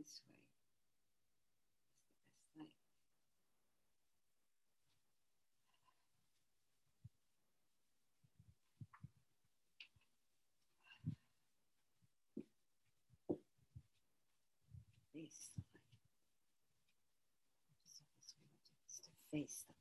this way. It's the best light. Face the light. So this way, just to face the light.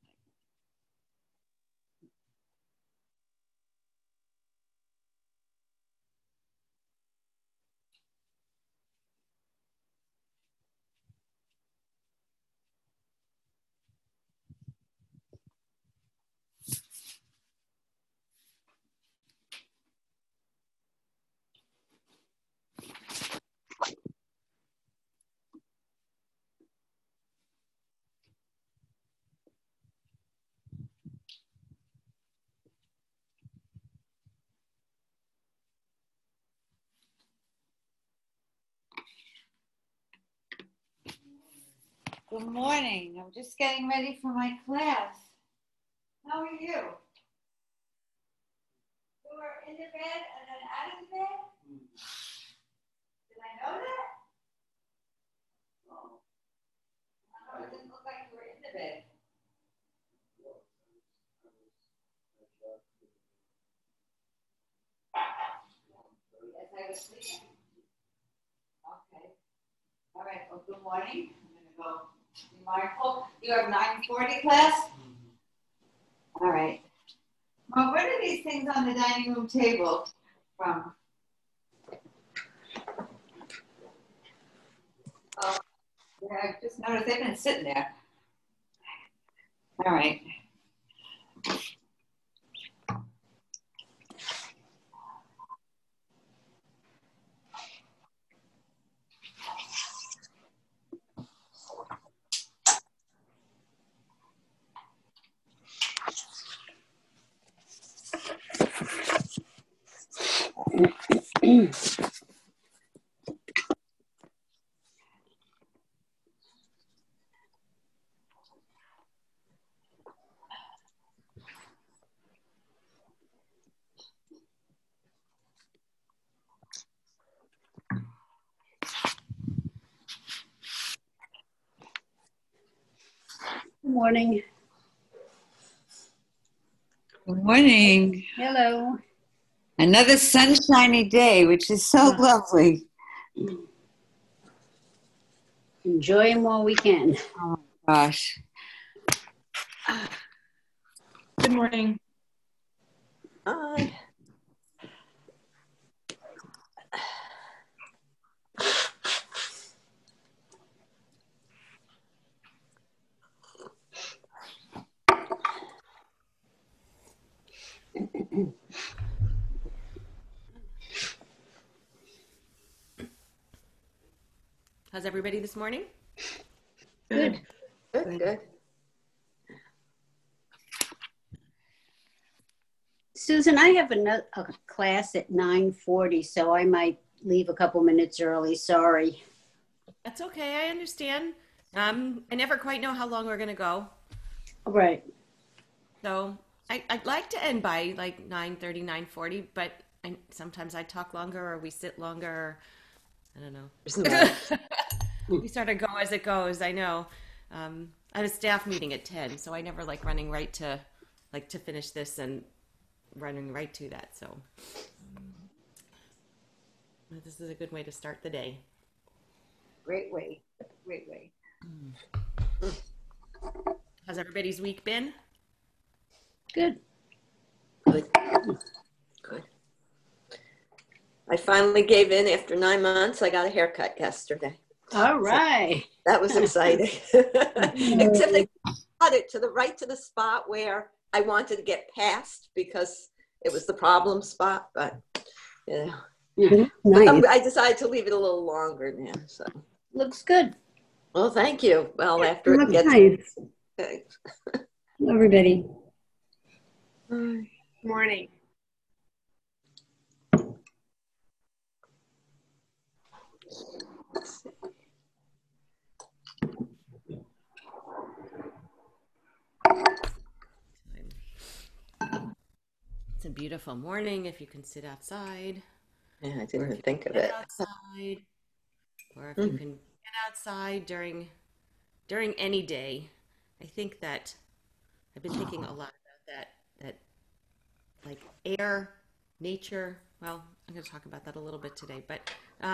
Good morning. I'm just getting ready for my class. How are you? You were in the bed and then out of the bed? Did I know that? Oh. It didn't look like you were in the bed. Yes, I was sleeping. Okay. All right. Well, good morning. I'm going to go be mindful. You have 9:40 class? All right. Well, what are these things on the dining room table from? Oh, yeah, I just noticed they've been sitting there. All right. Good morning. Good morning. Hello. Another sunshiny day, which is so lovely. Enjoy them while we can. Oh my gosh. Good morning. Hi. How's everybody this morning? Good. Good. Susan, I have a class at 9:40, so I might leave a couple minutes early. Sorry. That's okay. I understand. I never quite know how long we're going to go. Right. So I'd like to end by like 9:30, 9:40, but sometimes I talk longer or we sit longer. I don't know. We sort of go as it goes. I know. I have a staff meeting at 10, so I never like running right to finish this and running right to that. So this is a good way to start the day. Great way. Great way. How's everybody's week been? Good. Good. I finally gave in after 9 months. I got a haircut yesterday. All right. So that was exciting. Except they cut it to the spot where I wanted to get past because it was the problem spot, but you know. Yeah. Nice. I decided to leave it a little longer now. So Looks good. well, thank you. Well, after Looks it gets nice. thanks. Everybody. Morning. It's a beautiful morning if you can sit outside. Yeah, I didn't even think of Get it. outside, or if you can get outside during any day, I think that I've been thinking a lot about that like air, nature. Well, I'm going to talk about that a little bit today, but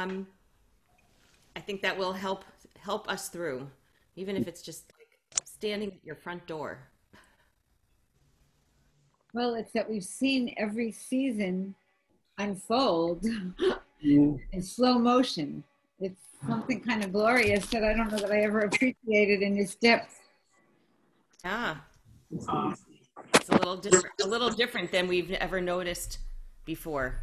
I think that will help us through, even if it's just like standing at your front door. Well, it's that we've seen every season unfold in slow motion. It's something kind of glorious that I don't know that I ever appreciated in its depth. Yeah, it's a little different than we've ever noticed before.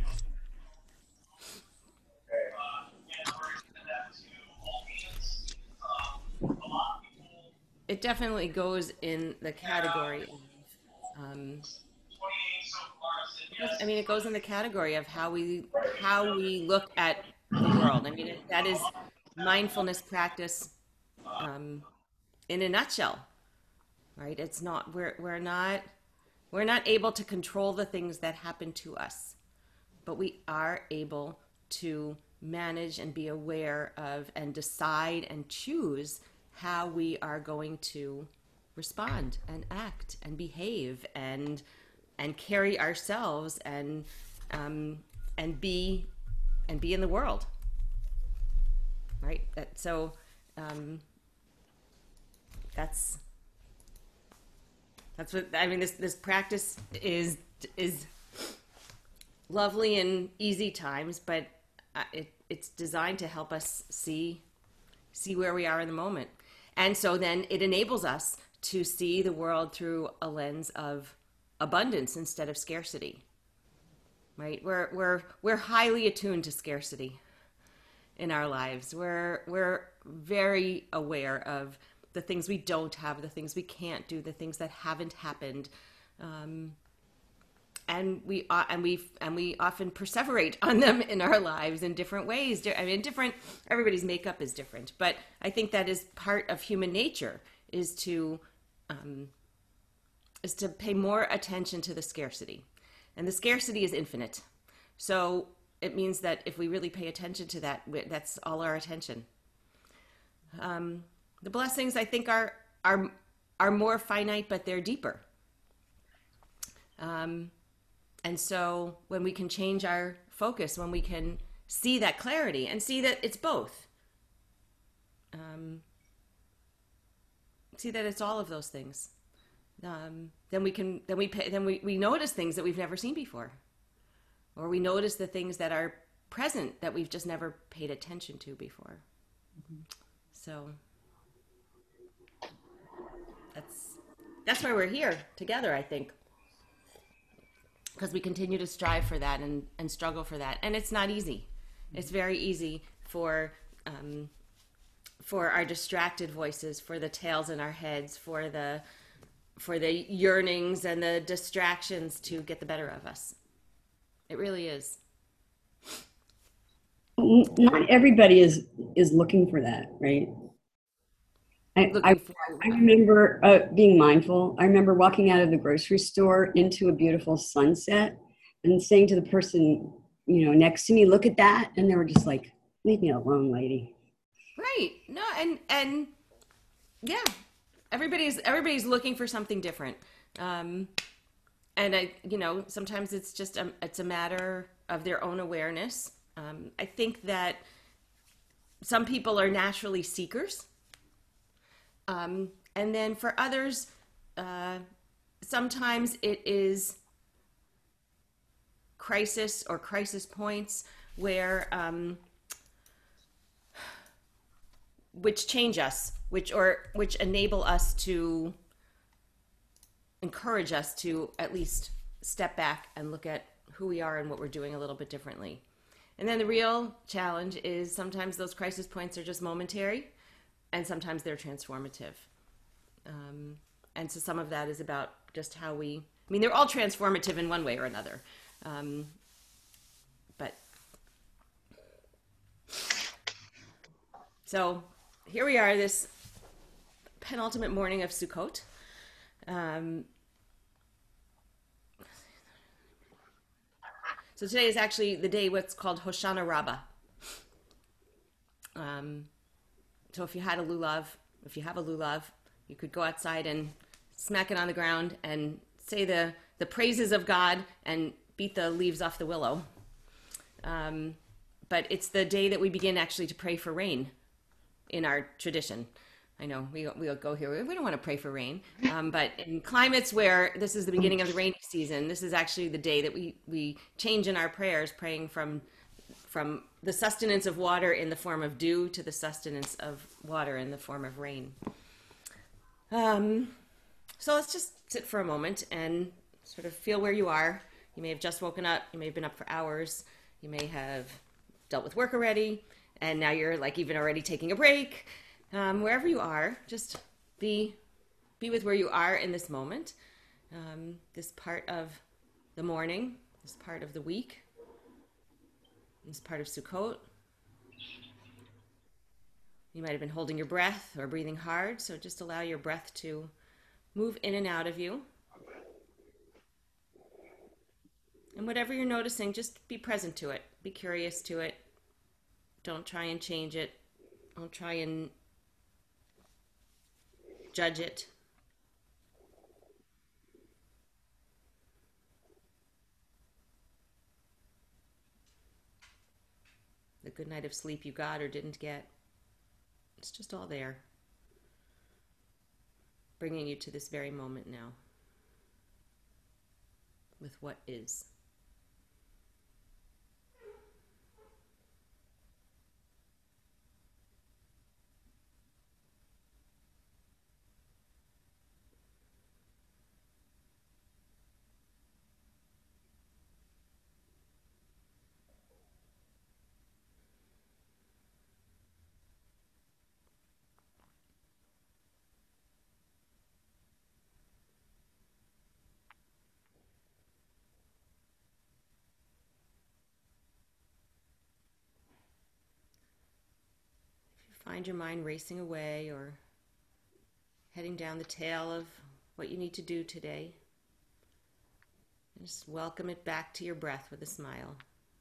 It definitely goes in the category of, it goes in the category of how we look at the world. I mean, that is mindfulness practice in a nutshell, right? It's not we're not able to control the things that happen to us, but we are able to manage and be aware of and decide and choose how we are going to respond and act and behave and carry ourselves and be in the world, right? That's what I mean. This practice is lovely in easy times, but it's designed to help us see where we are in the moment. And so then it enables us to see the world through a lens of abundance instead of scarcity, right? We're highly attuned to scarcity in our lives. We're very aware of the things we don't have, the things we can't do, the things that haven't happened. And we often perseverate on them in our lives in different ways. I mean, everybody's makeup is different, but I think that is part of human nature is to pay more attention to the scarcity, and the scarcity is infinite. So it means that if we really pay attention to that, that's all our attention. The blessings, I think, are more finite, but they're deeper. And so when we can change our focus, when we can see that clarity and see that it's both, see that it's all of those things, then we notice things that we've never seen before, or we notice the things that are present that we've just never paid attention to before. Mm-hmm. So that's why we're here together, I think. Because we continue to strive for that and struggle for that. And it's not easy. It's very easy for our distracted voices, for the tales in our heads, for the yearnings and the distractions to get the better of us. It really is. Not everybody is looking for that, right? I remember being mindful. I remember walking out of the grocery store into a beautiful sunset and saying to the person, next to me, look at that. And they were just like, leave me alone, lady. Right. No. And yeah, everybody's looking for something different. And sometimes it's just, it's a matter of their own awareness. I think that some people are naturally seekers. And then for others, sometimes it is crisis or crisis points where, which change us, which enable us to encourage us to at least step back and look at who we are and what we're doing a little bit differently. And then the real challenge is sometimes those crisis points are just momentary, and sometimes they're transformative. And so some of that is about just how they're all transformative in one way or another. But so here we are, this penultimate morning of Sukkot. So today is actually the day what's called Hoshana Rabbah. So if you had a lulav, if you have a lulav, you could go outside and smack it on the ground and say the praises of God and beat the leaves off the willow. But it's the day that we begin actually to pray for rain in our tradition. I know we'll go here. We don't want to pray for rain, but in climates where this is the beginning of the rainy season, this is actually the day that we change in our prayers, praying from the sustenance of water in the form of dew to the sustenance of water in the form of rain. So let's just sit for a moment and sort of feel where you are. You may have just woken up. You may have been up for hours. You may have dealt with work already, and now you're like even already taking a break. Wherever you are, just be with where you are in this moment, this part of the morning, this part of the week, this part of Sukkot. You might have been holding your breath or breathing hard, so just allow your breath to move in and out of you. And whatever you're noticing, just be present to it. Be curious to it. Don't try and change it. Don't try and judge it. The good night of sleep you got or didn't get. It's just all there. Bringing you to this very moment now. With what is. Find your mind racing away or heading down the tail of what you need to do today. Just welcome it back to your breath with a smile.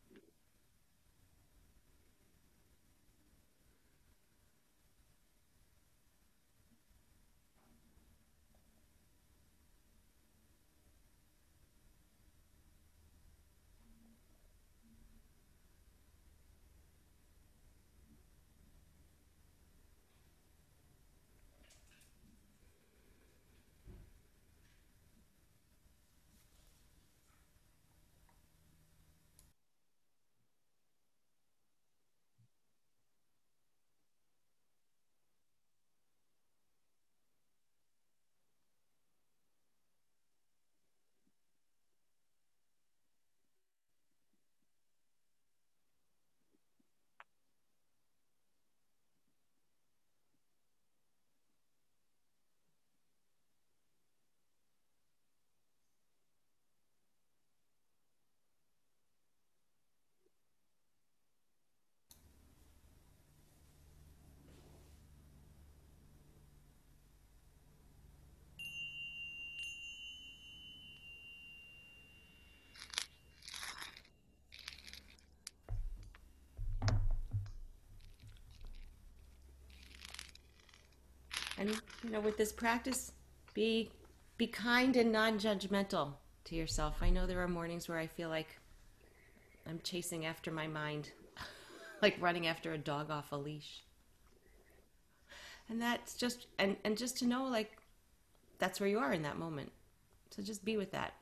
And, with this practice, be kind and non-judgmental to yourself. I know there are mornings where I feel like I'm chasing after my mind, like running after a dog off a leash. And that's just, and just to know, like, that's where you are in that moment. So just be with that.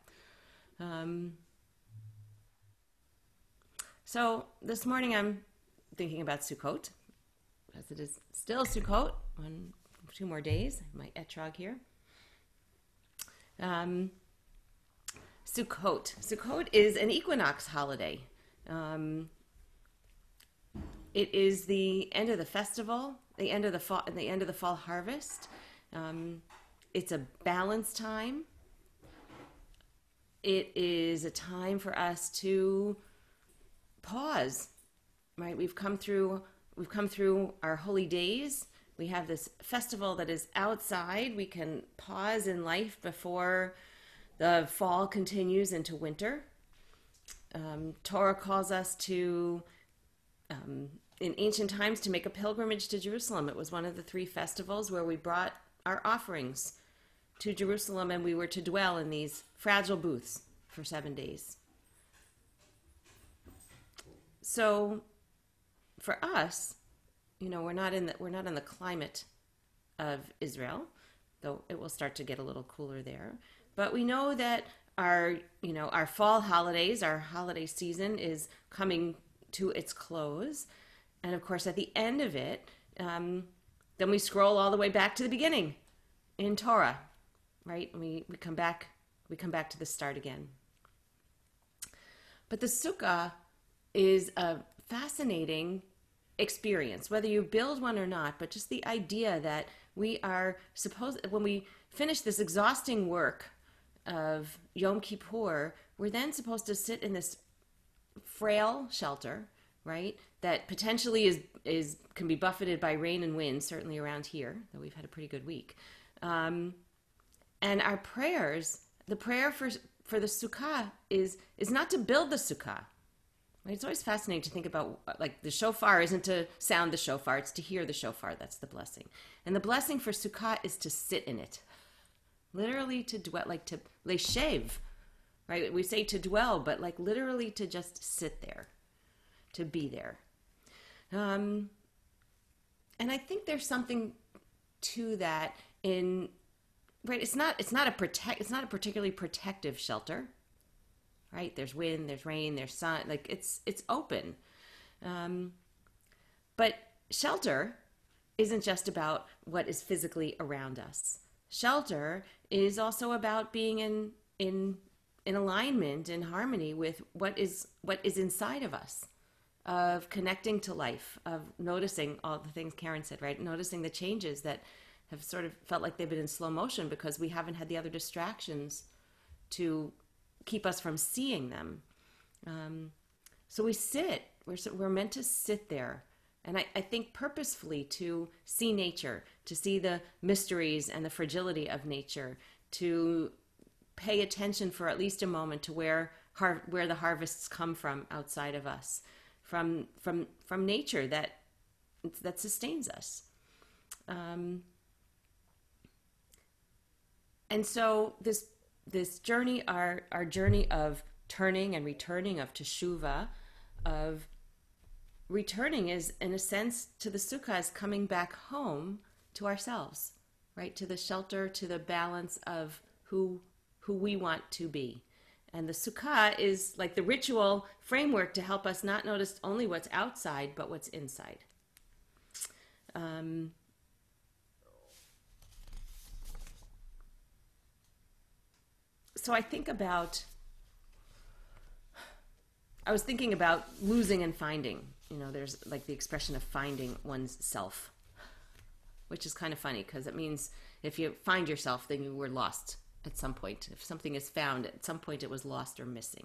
So this morning I'm thinking about Sukkot, as it is still Sukkot, 2 more days, my etrog here. Sukkot. Sukkot is an equinox holiday. It is the end of the festival, the end of the fall harvest. It's a balance time. It is a time for us to pause, right? We've come through our holy days. We have this festival that is outside. We can pause in life before the fall continues into winter. Torah calls us to in ancient times to make a pilgrimage to Jerusalem. It was one of the 3 festivals where we brought our offerings to Jerusalem, and we were to dwell in these fragile booths for 7 days. So for us, we're not in the climate of Israel, though it will start to get a little cooler there. But we know that our fall holidays, our holiday season is coming to its close. And of course, at the end of it, then we scroll all the way back to the beginning in Torah, right? We come back to the start again. But the sukkah is a fascinating experience, whether you build one or not, but just the idea that we are supposed, when we finish this exhausting work of Yom Kippur, we're then supposed to sit in this frail shelter, right? That potentially can be buffeted by rain and wind, certainly around here, though we've had a pretty good week. And our prayers, the prayer for the sukkah is not to build the sukkah. Right? It's always fascinating to think about, like, the shofar isn't to sound the shofar, it's to hear the shofar. That's the blessing. And the blessing for sukkah is to sit in it. Literally to dwell, like to leshev, right? We say to dwell, but like literally to just sit there, to be there. And I think there's something to that right? It's not a particularly protective shelter. Right? There's wind, there's rain, there's sun, like it's open. But shelter isn't just about what is physically around us. Shelter is also about being in alignment, in harmony with what is inside of us, of connecting to life, of noticing all the things Karen said, right? Noticing the changes that have sort of felt like they've been in slow motion because we haven't had the other distractions to keep us from seeing them. So we sit, we're meant to sit there. And I think purposefully to see nature, to see the mysteries and the fragility of nature, to pay attention for at least a moment to where the harvests come from outside of us, from nature that sustains us. And so this journey, our journey of turning and returning, of teshuvah, of returning is, in a sense, to the sukkah, is coming back home to ourselves, right? To the shelter, to the balance of who we want to be. And the sukkah is like the ritual framework to help us not notice only what's outside, but what's inside. So I was thinking about losing and finding. There's like the expression of finding one's self, which is kind of funny because it means if you find yourself, then you were lost at some point. If something is found, at some point it was lost or missing.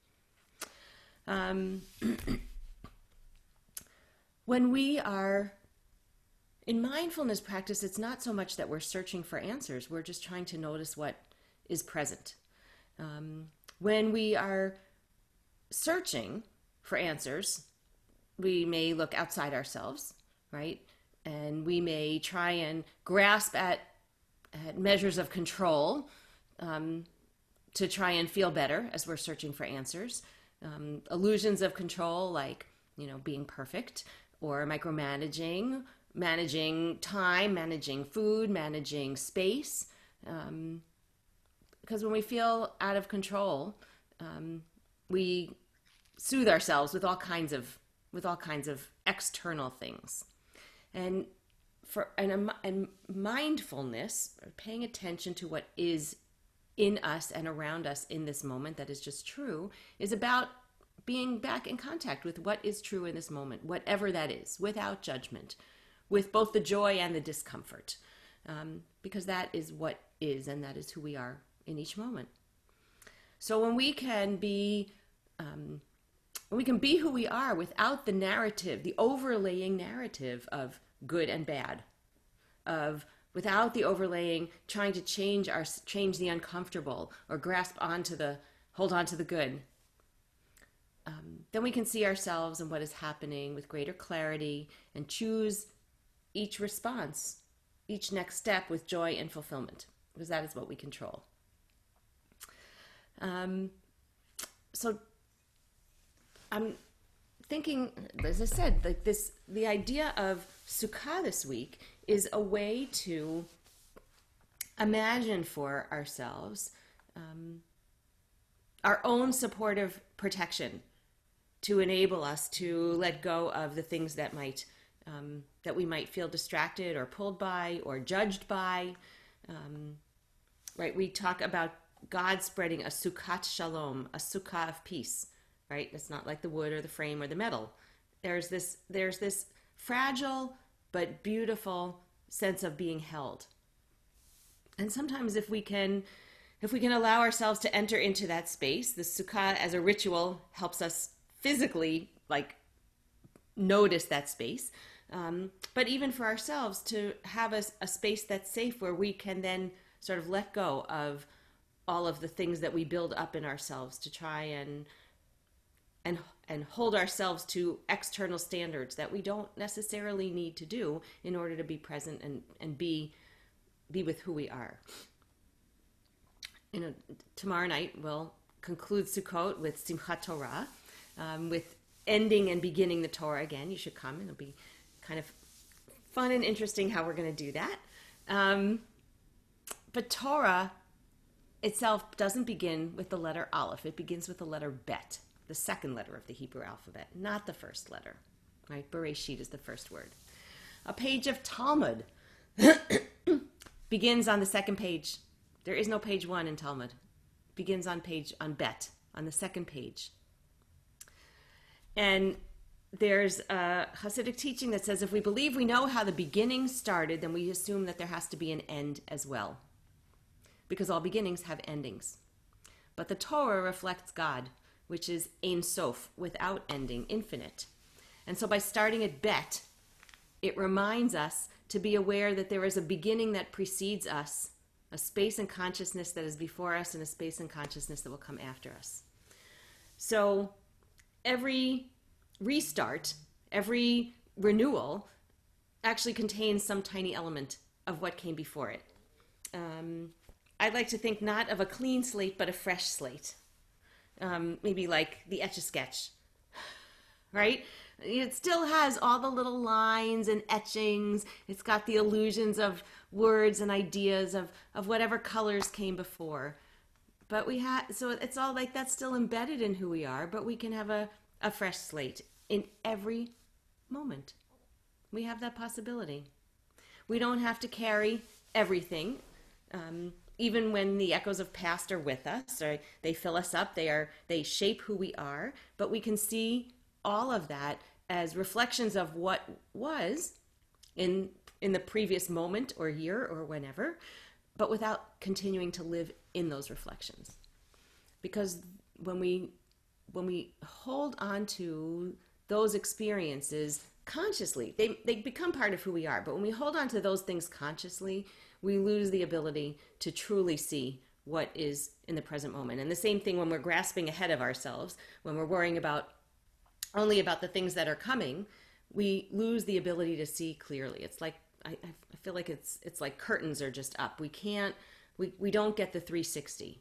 When we are in mindfulness practice, it's not so much that we're searching for answers. We're just trying to notice what is present. When we are searching for answers, we may look outside ourselves, right? And we may try and grasp at measures of control to try and feel better as we're searching for answers. Illusions of control, like, being perfect, or micromanaging, managing time, managing food, managing space. Because when we feel out of control, we soothe ourselves with all kinds of external things. And mindfulness, paying attention to what is in us and around us in this moment that is just true, is about being back in contact with what is true in this moment, whatever that is, without judgment, with both the joy and the discomfort, because that is what is, and that is who we are in each moment. So when we can be who we are without the narrative, the overlaying narrative of good and bad, without the overlaying trying to change the uncomfortable or hold on to the good, then we can see ourselves and what is happening with greater clarity and choose each response, each next step with joy and fulfillment, because that is what we control. So I'm thinking, as I said, like the idea of Sukkah this week is a way to imagine for ourselves our own supportive protection to enable us to let go of the things that might that we might feel distracted or pulled by or judged by. Right? We talk about God spreading a Sukkat Shalom, a Sukkah of peace. Right? It's not like the wood or the frame or the metal. There's this fragile but beautiful sense of being held. And sometimes if we can allow ourselves to enter into that space, the Sukkah as a ritual helps us physically like notice that space. But even for ourselves to have a space that's safe where we can then sort of let go of all of the things that we build up in ourselves to try and hold ourselves to external standards that we don't necessarily need to do in order to be present and be with who we are. Tomorrow night we'll conclude Sukkot with Simchat Torah, with ending and beginning the Torah again. You should come, and it'll be kind of fun and interesting how we're going to do that. But Torah itself doesn't begin with the letter Aleph. It begins with the letter Bet, the second letter of the Hebrew alphabet, not the first letter. Right? Bereshit is the first word. A page of Talmud begins on the second page. There is no page 1 in Talmud. Begins on Bet, on the second page. And there's a Hasidic teaching that says if we believe we know how the beginning started, then we assume that there has to be an end as well, because all beginnings have endings. But the Torah reflects God, which is Ein Sof, without ending, infinite. And so by starting at Bet, it reminds us to be aware that there is a beginning that precedes us, a space and consciousness that is before us, and a space and consciousness that will come after us. So every restart, every renewal actually contains some tiny element of what came before it. I'd like to think not of a clean slate, but a fresh slate. Maybe like the Etch-a-Sketch, right? It still has all the little lines and etchings. It's got the illusions of words and ideas of whatever colors came before. But so it's all like that's still embedded in who we are, but we can have a fresh slate in every moment. We have that possibility. We don't have to carry everything. Even when the echoes of past are with us, or they fill us up, they shape who we are, but we can see all of that as reflections of what was in the previous moment or year or whenever, but without continuing to live in those reflections. Because when we hold on to those experiences consciously, they become part of who we are. But when we hold on to those things consciously, we lose the ability to truly see what is in the present moment. And the same thing when we're grasping ahead of ourselves, when we're worrying only about the things that are coming, we lose the ability to see clearly. It's like, I feel like it's like curtains are just up. We don't get the 360.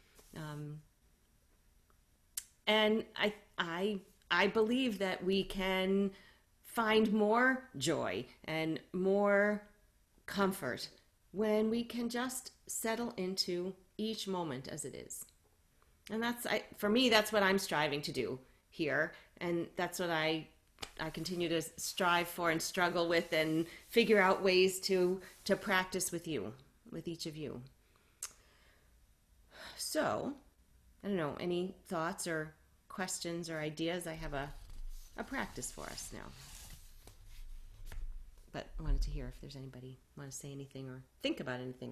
And I believe that we can find more joy and more comfort when we can just settle into each moment as it is. And for me, that's what I'm striving to do here. And that's what I continue to strive for and struggle with and figure out ways to practice with each of you. So, I don't know, any thoughts or questions or ideas? I have a practice for us now. But I wanted to hear if there's anybody want to say anything or think about anything.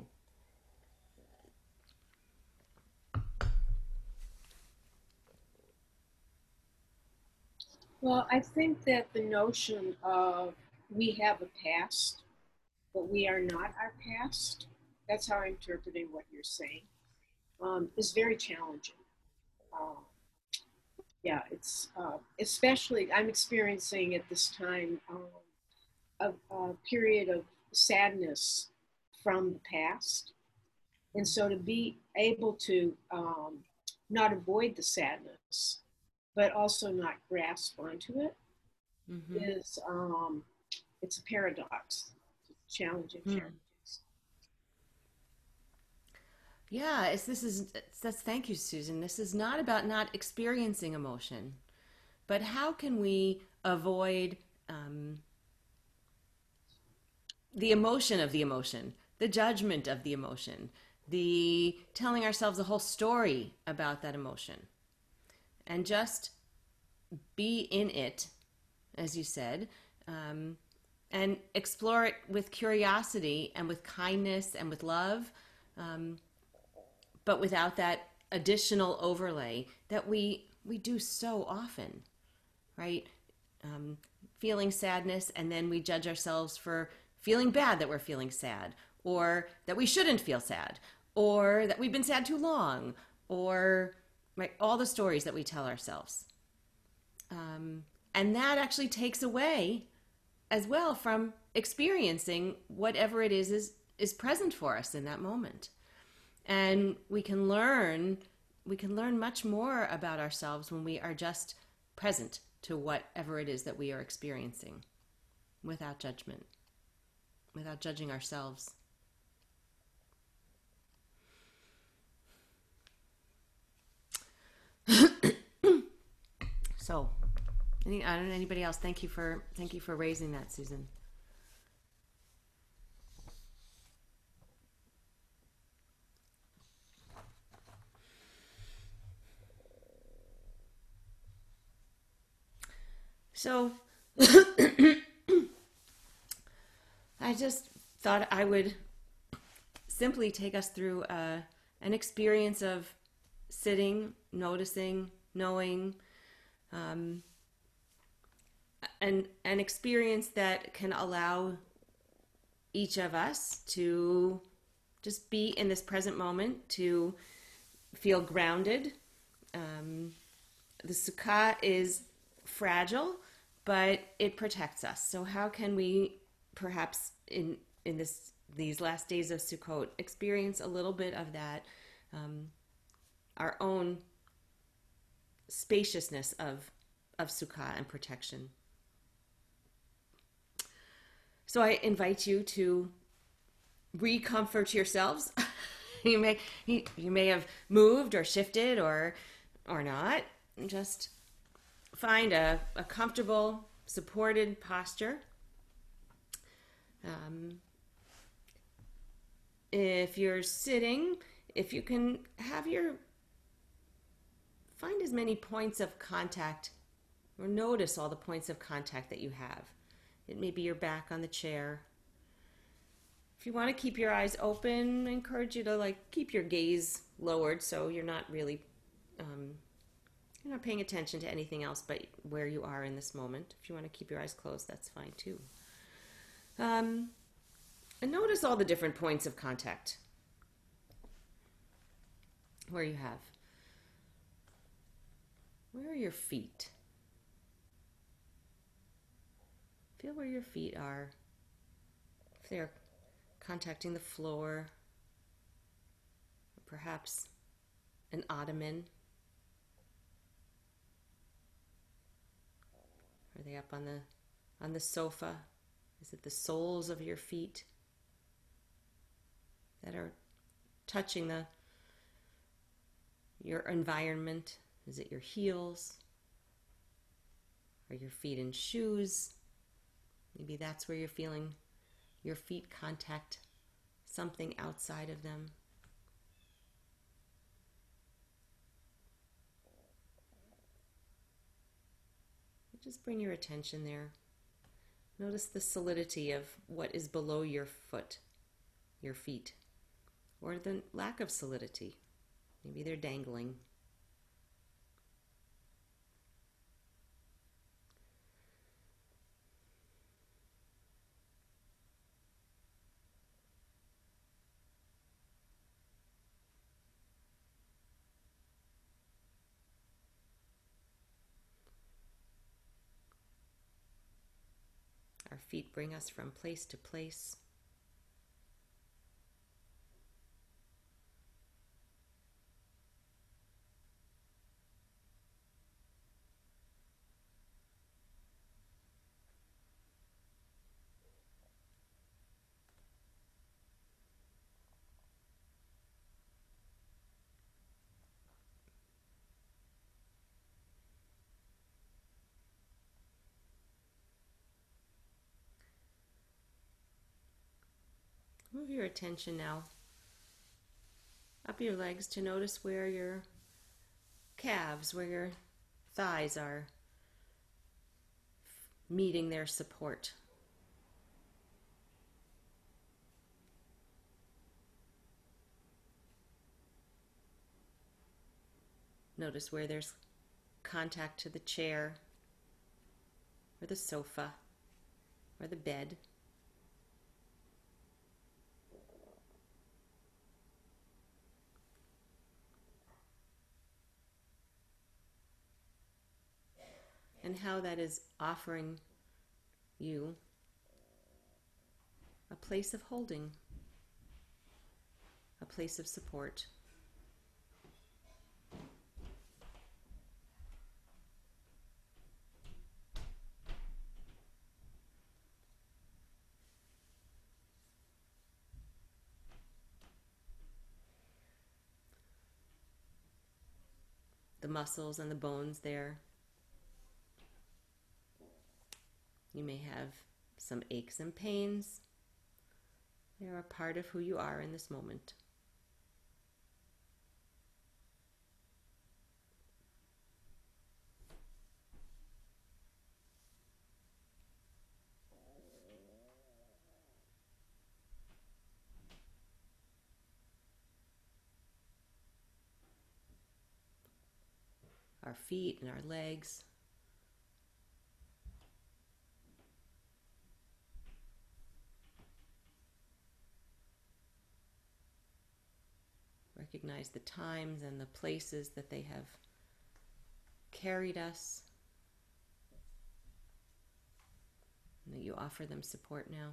Well, I think that the notion of we have a past, but we are not our past, that's how I'm interpreting what you're saying, is very challenging. yeah, it's especially I'm experiencing at this time a period of sadness from the past. And so to be able to not avoid the sadness, but also not grasp onto it is it's a paradox. It's challenging. Yeah, thank you, Susan. This is not about not experiencing emotion, but how can we avoid the emotion of the emotion, the judgment of the emotion, the telling ourselves a whole story about that emotion, and just be in it, as you said, and explore it with curiosity and with kindness and with love, but without that additional overlay that we do so often, right? Feeling sadness, and then we judge ourselves for feeling bad that we're feeling sad, or that we shouldn't feel sad, or that we've been sad too long, or right, all the stories that we tell ourselves. And that actually takes away as well from experiencing whatever it is present for us in that moment. And we can learn much more about ourselves when we are just present to whatever it is that we are experiencing, without judgment, without judging ourselves. So, I don't know, anybody else? Thank you for raising that, Susan. So, I just thought I would simply take us through an experience of sitting, noticing, knowing, an experience that can allow each of us to just be in this present moment, to feel grounded. The sukkah is fragile, but it protects us. So how can we perhaps in these last days of Sukkot experience a little bit of that, our own spaciousness of Sukkah and protection? So I invite you to recomfort yourselves. you may have moved or shifted or not. Just find a comfortable, supported posture. If you're sitting, if you can find as many points of contact, or notice all the points of contact that you have. It may be your back on the chair. If you want to keep your eyes open, I encourage you to keep your gaze lowered so you're not really you're not paying attention to anything else but where you are in this moment. If you want to keep your eyes closed, that's fine too. And notice all the different points of contact where you have. Where are your feet? Feel where your feet are. If they're contacting the floor, or perhaps an ottoman. Are they up on the sofa? Is it the soles of your feet that are touching your environment? Is it your heels? Are your feet in shoes? Maybe that's where you're feeling your feet contact something outside of them. Just bring your attention there. Notice the solidity of what is below your foot, your feet, or the lack of solidity. Maybe they're dangling. Our feet bring us from place to place. Move your attention now up your legs to notice where your calves, where your thighs are meeting their support. Notice where there's contact to the chair, or the sofa, or the bed. And how that is offering you a place of holding, a place of support. The muscles and the bones there. You may have some aches and pains. They are a part of who you are in this moment. Our feet and our legs. Recognize the times and the places that they have carried us, and that you offer them support now.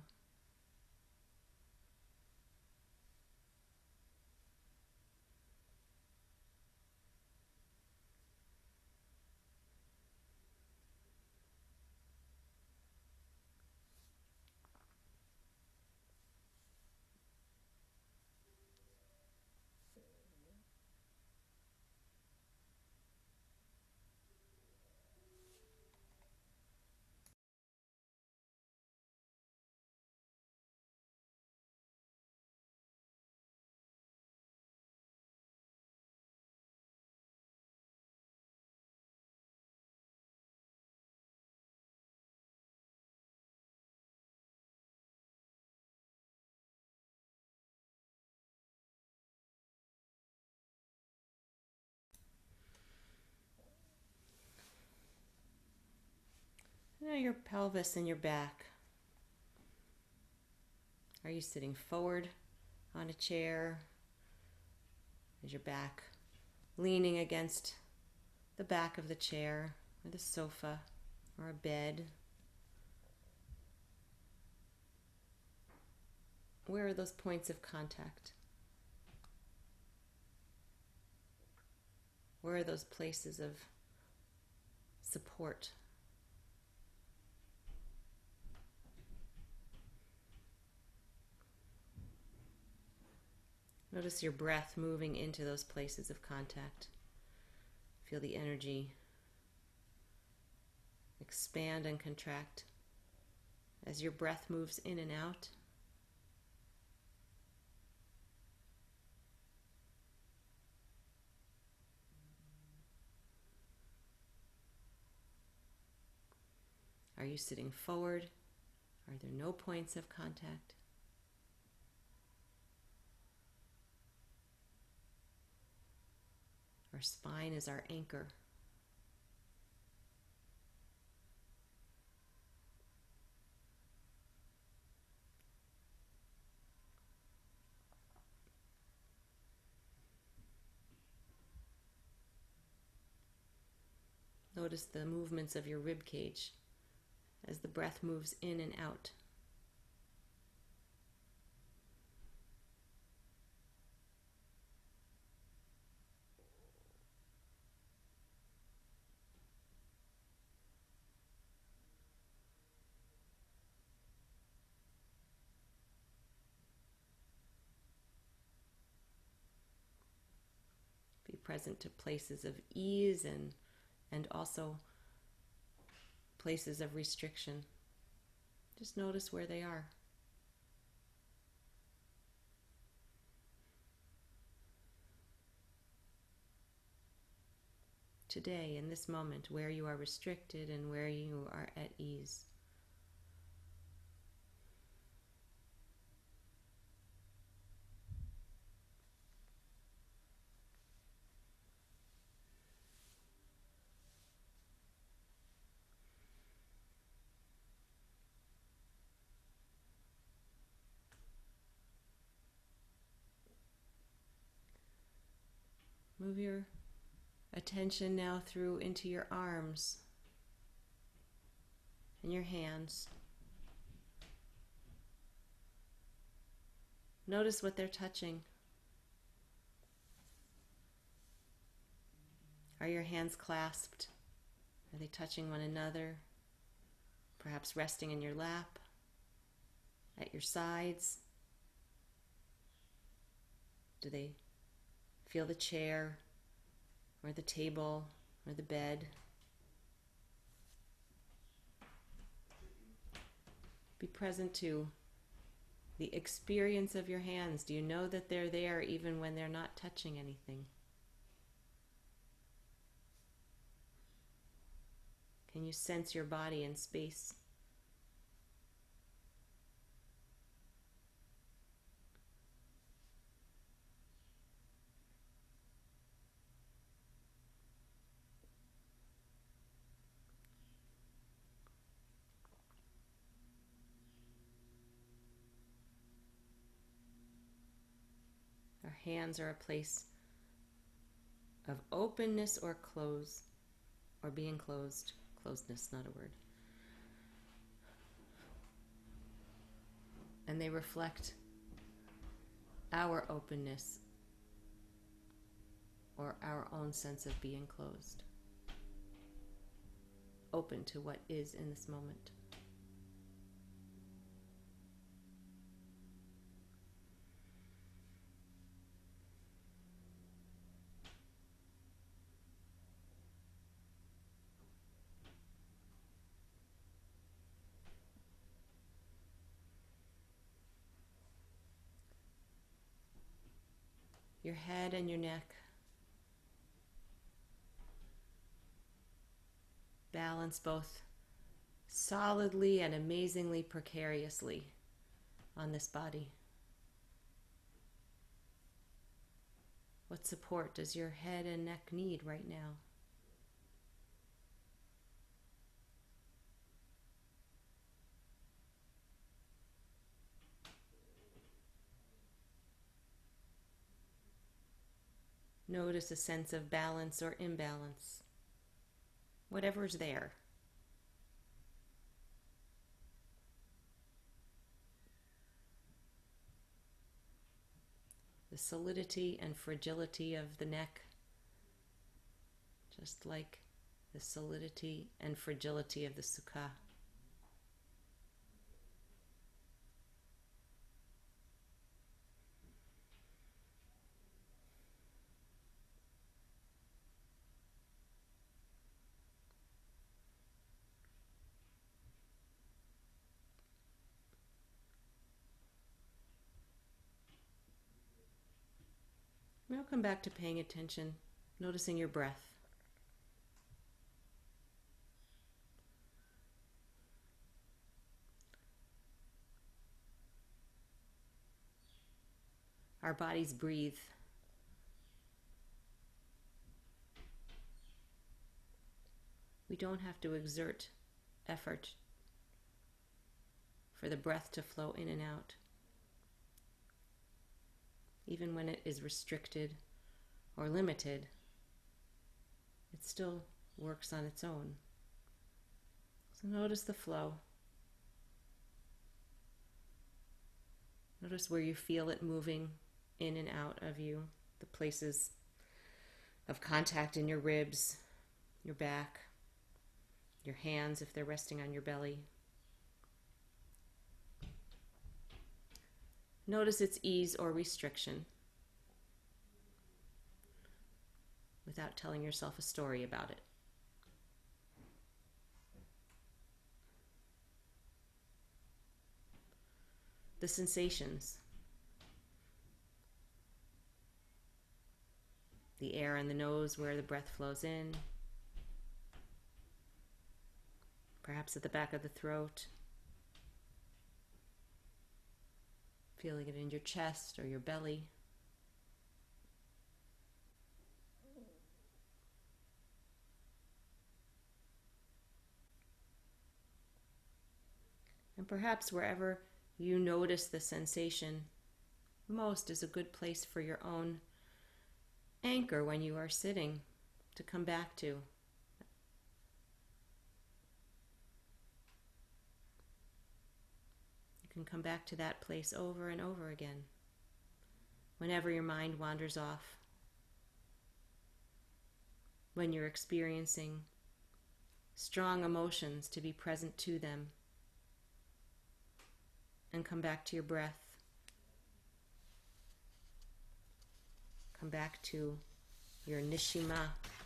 Now your pelvis and your back. Are you sitting forward on a chair? Is your back leaning against the back of the chair or the sofa or a bed? Where are those points of contact? Where are those places of support? Notice your breath moving into those places of contact. Feel the energy expand and contract as your breath moves in and out. Are you sitting forward? Are there no points of contact? Our spine is our anchor. Notice the movements of your rib cage as the breath moves in and out. Be present to places of ease and also places of restriction. Just notice where they are. Today, in this moment, where you are restricted and where you are at ease. Move your attention now through into your arms and your hands. Notice what they're touching. Are your hands clasped? Are they touching one another? Perhaps resting in your lap, at your sides? Do they feel the chair or the table or the bed? Be present to the experience of your hands. Do you know that they're there even when they're not touching anything? Can you sense your body in space? Our hands are a place of openness or close, or being closed. Closedness, not a word. And they reflect our openness or our own sense of being closed, open to what is in this moment. Your head and your neck balance both solidly and amazingly precariously on this body. What support does your head and neck need right now? Notice a sense of balance or imbalance, whatever's there. The solidity and fragility of the neck, just like the solidity and fragility of the sukha. Now come back to paying attention, noticing your breath. Our bodies breathe. We don't have to exert effort for the breath to flow in and out. Even when it is restricted or limited, it still works on its own. So notice the flow. Notice where you feel it moving in and out of you, the places of contact in your ribs, your back, your hands if they're resting on your belly. Notice its ease or restriction without telling yourself a story about it. The sensations, the air in the nose where the breath flows in, perhaps at the back of the throat, feeling it in your chest or your belly. And perhaps wherever you notice the sensation most is a good place for your own anchor when you are sitting to come back to. You can come back to that place over and over again whenever your mind wanders off, when you're experiencing strong emotions, to be present to them and come back to your breath. Come back to your nishima.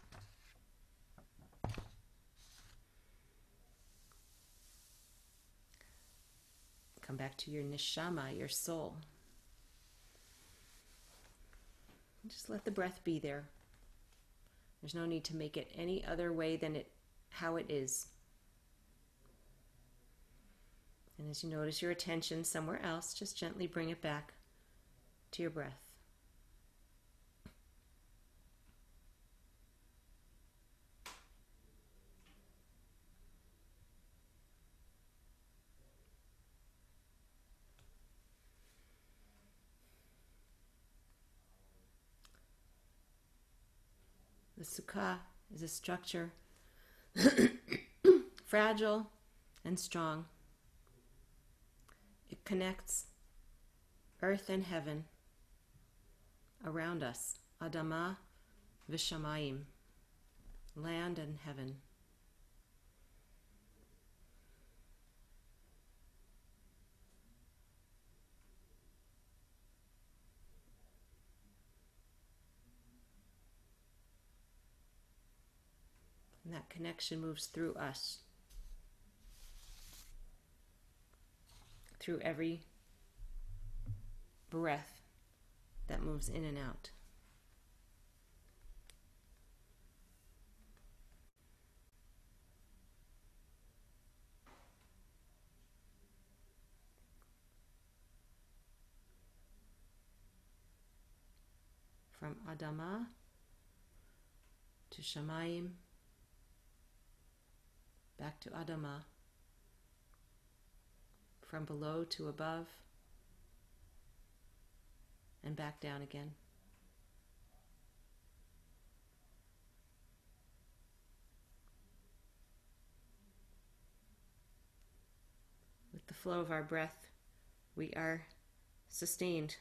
Come back to your nishama, your soul. Just let the breath be there. There's no need to make it any other way than how it is. And as you notice your attention somewhere else, just gently bring it back to your breath. The sukha is a structure fragile and strong. It connects earth and heaven around us, Adama Vishamayim, land and heaven. And that connection moves through us, through every breath that moves in and out. From Adama to Shamayim, back to Adama, from below to above, and back down again. With the flow of our breath, we are sustained.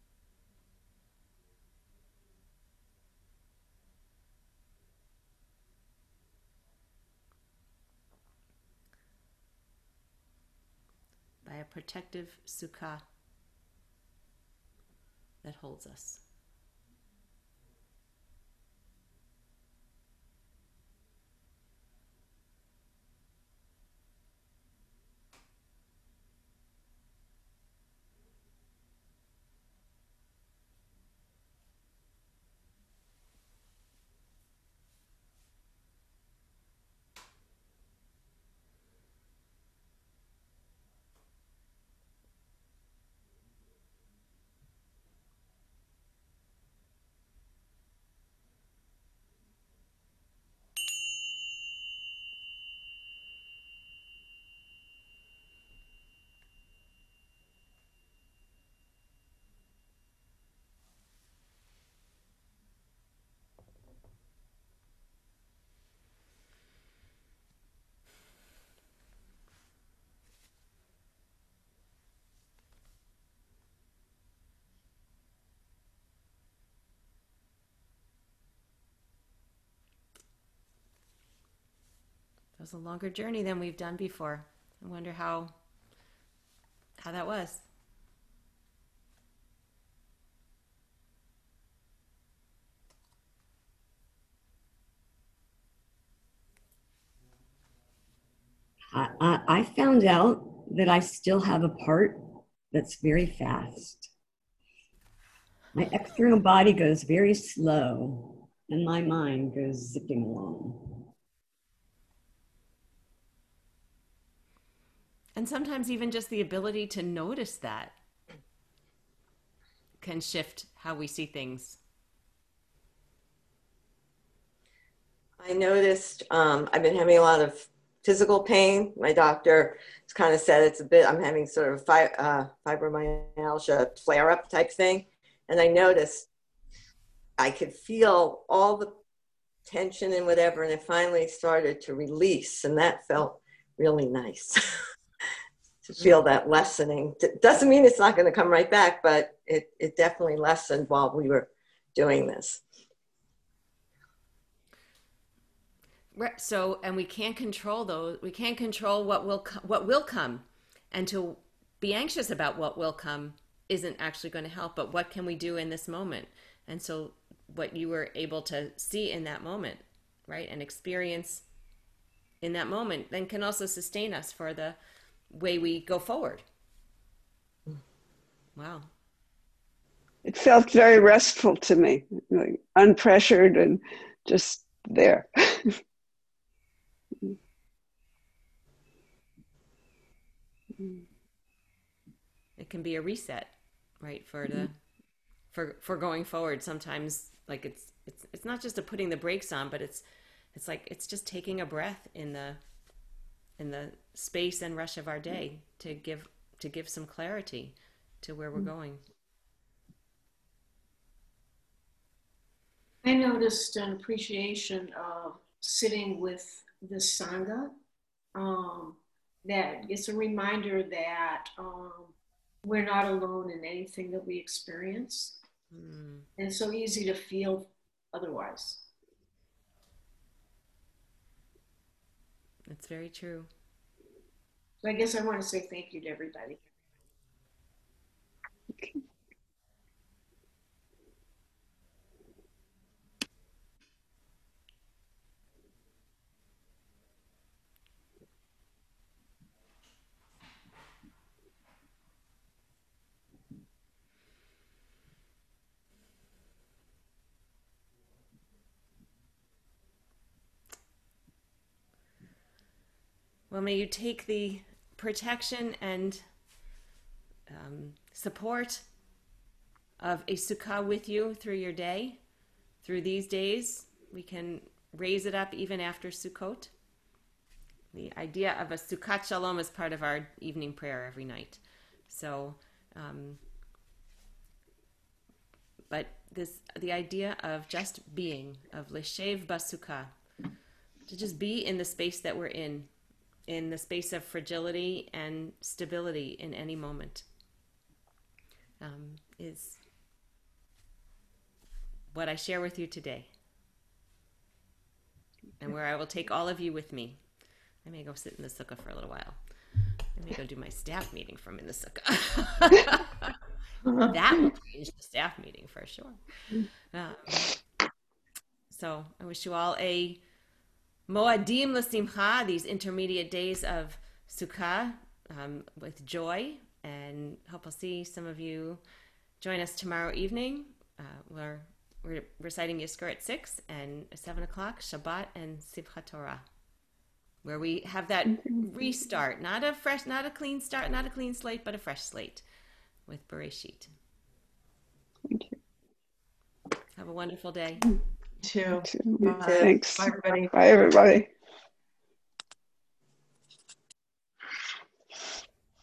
By a protective sukha that holds us. was a longer journey than we've done before. I wonder how that was. I found out that I still have a part that's very fast. My external body goes very slow, and my mind goes zipping along. And sometimes even just the ability to notice that can shift how we see things. I noticed I've been having a lot of physical pain. My doctor has kind of said it's a bit, I'm having sort of fibromyalgia flare-up type thing. And I noticed I could feel all the tension and whatever, and it finally started to release, and that felt really nice to feel that lessening. Doesn't mean it's not going to come right back, but it definitely lessened while we were doing this. Right. So, and we can't control those. We can't control what will come, and to be anxious about what will come isn't actually going to help. But what can we do in this moment? And so, what you were able to see in that moment, right, and experience in that moment, then can also sustain us for the way we go forward. Wow. It felt very restful to me, like unpressured and just there. It can be a reset, right, for the for going forward. Sometimes, like it's not just a putting the brakes on, but it's like it's just taking a breath in the space and rush of our day to give some clarity to where we're going. I noticed an appreciation of sitting with the Sangha. That it's a reminder that we're not alone in anything that we experience. And it's so easy to feel otherwise. That's very true. So I guess I want to say thank you to everybody. Okay. Well, may you take the protection and support of a sukkah with you through your day, through these days. We can raise it up even after Sukkot. The idea of a Sukkat Shalom is part of our evening prayer every night. So, but the idea of just being, of Leshev Basukah, to just be in the space that we're in the space of fragility and stability in any moment, is what I share with you today, and where I will take all of you with me. I may go sit in the sukkah for a little while. I may go do my staff meeting from in the sukkah. That will change the staff meeting for sure. So I wish you all a Moadim L'Simcha, these intermediate days of Sukkah, with joy, and hope I'll see some of you join us tomorrow evening. We're reciting Yizkor at 6, and at 7 o'clock, Shabbat and Simchat Torah, where we have that restart, not a clean start, not a clean slate, but a fresh slate with Bereshit. Thank you. Have a wonderful day. Too. Thanks. Bye, everybody. Bye, everybody.